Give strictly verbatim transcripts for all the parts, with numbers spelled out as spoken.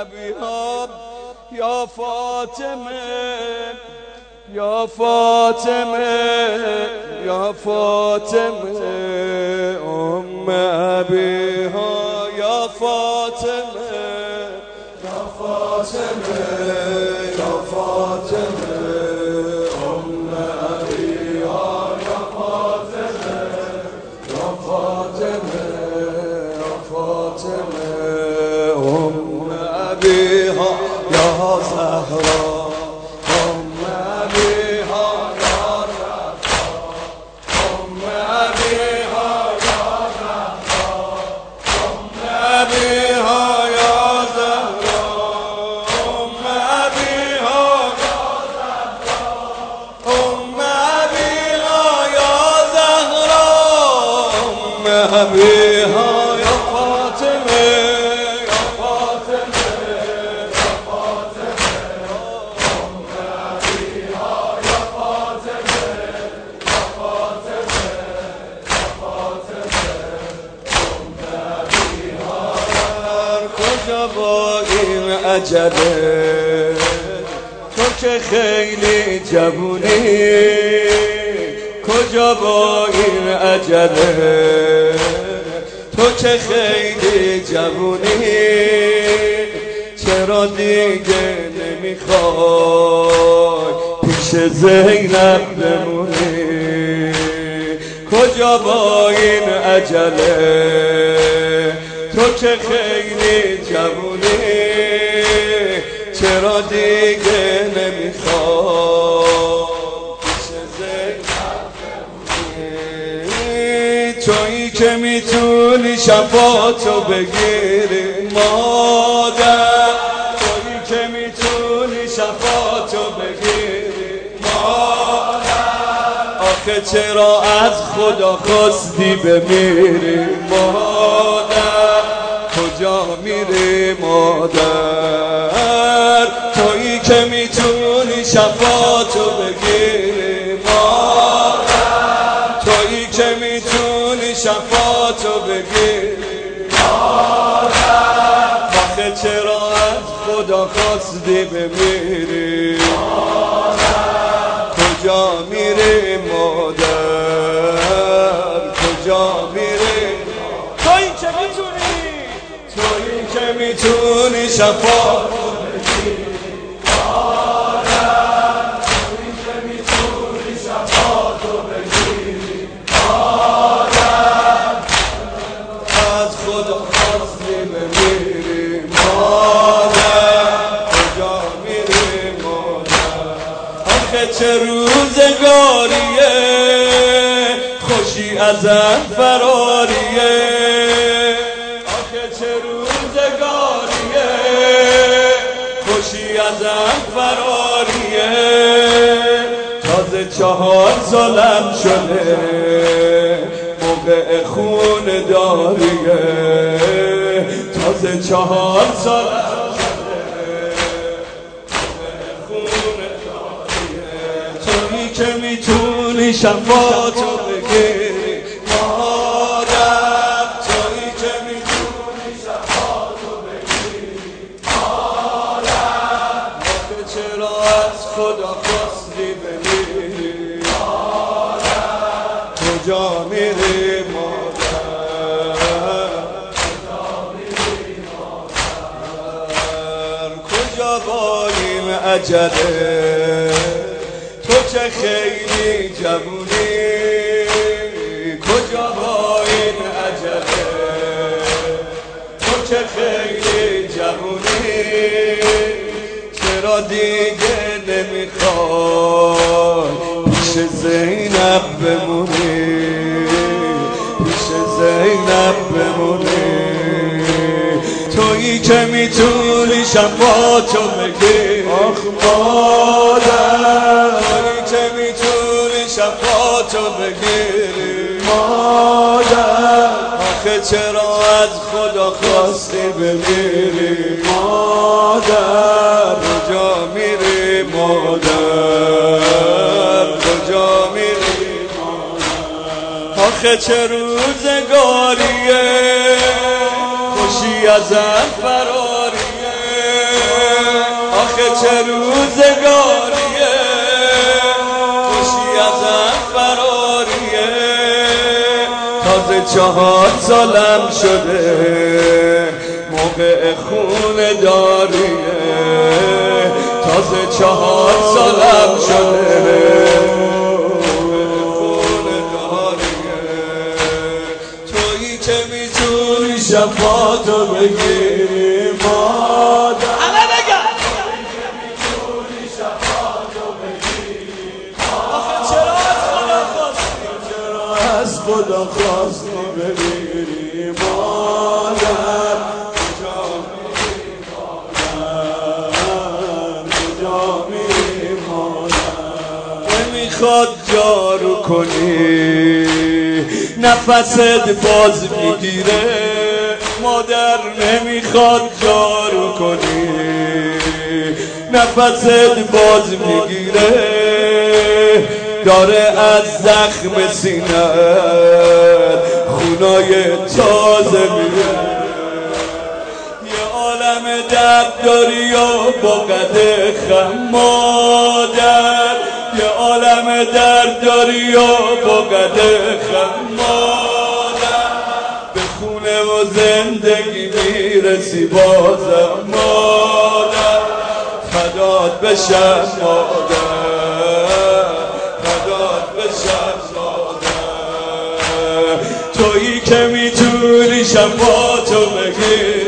ابیها یا فاطمه یا فاطمه یا فاطمه ام ابیها یا فاطمه یا فاطمه یا فاطمه ام ابیها یا فاطمه یا فاطمه یا فاطمه ام ابیها یا زهرا أبيها يا فاطمة يا فاطمة يا فاطمة أم أبيها يا فاطمة يا فاطمة يا فاطمة أم أبيها کجا با این عجله تو که خیلی جوونی کجا با این عجله تو که خیلی جوونی چرا دیگه نمیخوای پیش زینب بمونی کجا با این عجله تو که خیلی جوونی چرا دیگه نمیخوای تویی که میتونی شفاعتو بگیری مادر تویی که میتونی شفاعتو بگیری مادر آخه چرا از خدا خواستی بمیری مادر کجا میری مادر تویی که میتونی شفاعتو بگیری مادر تویی که میتونی شفاعتو بگیری مادر آخه چرا از خدا خواستی بمیری مادر کجا میری مادر کجا میری تویی که میتونی تویی که میتونی شفاعتو بگیری مادر تویی که میتونی شفاعتو بگیری مادر از خدا خواستی بمیری مادر کجا میری مادر آخه چه روزگاریه خوشی ازم فراریه آخه چه روزگاریه خوشی ازم فراریه تازه چهار سالم شده موقع خون داریه تازه چهار سالم شده موقع خون داریه تویی که میتونی شفاعتو بگیری مادر تویی که میتونی شفاعتو بگیری مادر آخه چرا از خدا خواستی بمیری مادر کجا میری مادر کجا میری مادر کجا با این عجله تو که خیلی جوونی کجا با این عجله تو که خیلی جوونی چرا دیگه نمیخوای پیش زینب بمونی پیش زینب بمونی تویی که میتونی شفاعتو بگیری آخ مادر تویی که میتونی شفاعتو بگیری مادر آخه چرا از خدا خواستی بمیری مادر کجا میری مادر کجا میری مادر آخه چه روزگاریه خوشی ازم فراریه آخه چه روزگاریه خوشی ازم فراریه تازه چهار سالم شده موقع خونه داریه تازه چهار سالم شده خونه داریه تویی که میتونی شفاعتو بگیری مادر همه بگن میتونی شفاعتو بگیری آخه چرا از خدا خواست چرا از خدا خواست بگیری مادر نمیخواد جارو کنی نفست باز میگیره مادر نمیخواد جارو کنی نفست باز میگیره داره از زخم سینه‌ات خونای تازه میره یه عالم درد داری و با قد خم مادر یه عالم درد داری و با قد خم مادر به خونه و زندگی میرسی بازم مادر فدات بشم مادر فدات بشم مادر تویی که میتونی شفاعتو بگیری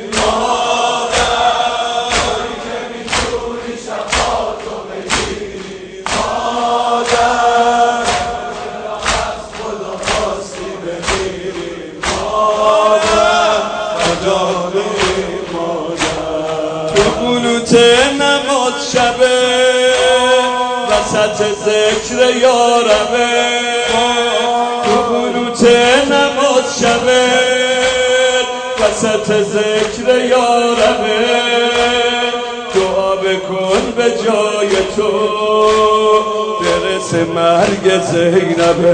نماز شبه وسط ذکر یارمه تو قنوت نماز شبه وسط ذکر یارمه دعا بکن به جای تو برسه مرگ زینبه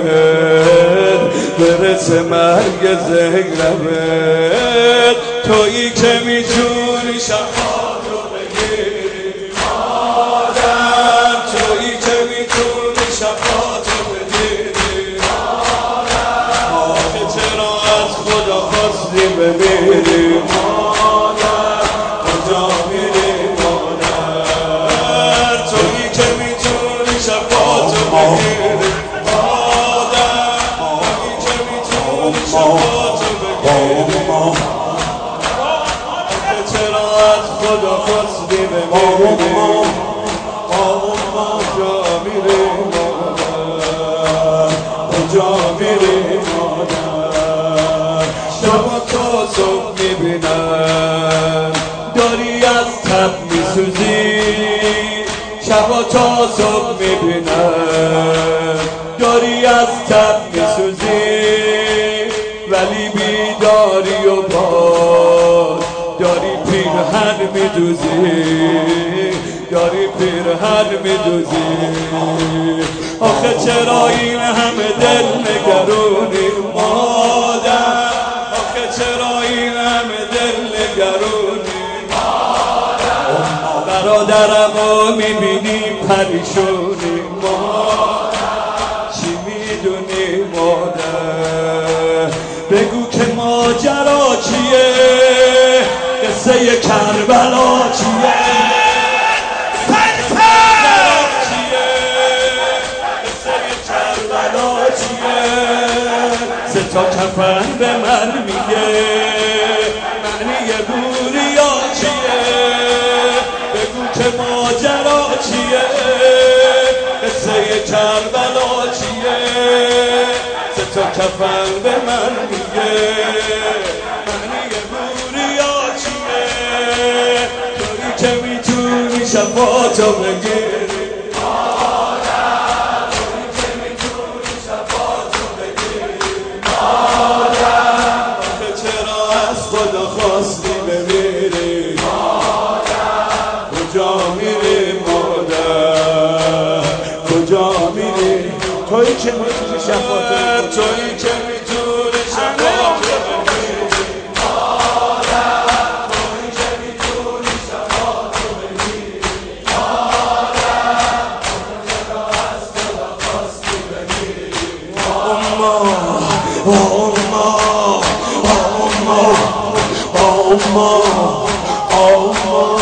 برسه مرگ زینبه تویی که میتونی شفاعتو بگیری مادر تویی که میتونی شفاعتو بگیری مادر آخه چرا از خدا خواستی بمیری مادر کجا میری مادر تویی که میتونی شفاعتو بگیری مادر تویی که میتونی شفاعتو بگیری خدا خواستی بمیری کجا میری مادر کجا میری مادر شب تا صبح میبینم داری از تب میسوزی شب تا صبح میبینم داری از تب میسوزی ولی بیداری و باز داری پیرهن میدوزی داری پیرهن میدوزی آخه چرا این همه دل نگرونی مادر آخه چرا این همه دل نگرونی مادر برادرمو میبینی پریشونی مادر چی میدونی مادر بگو که ماجرا چیه قصه کربلا چیه قصه کربلا چیه سه تا کفن به من میگه معنی بوریا چیه بگو که ماجرا چیه قصه کربلا چیه سه تا کفن به من میگه که میتونی شفاعتو بگیری مادر تویی که میتونی شفاعتو بگیری مادر آخه چرا از خدا خواستی بمیری مادر کجا میری مادر کجا میری تویی که میتونی شفاعتو بگیری تویی که میتونی شفاعتو بگیری Allah, Allah, Allah.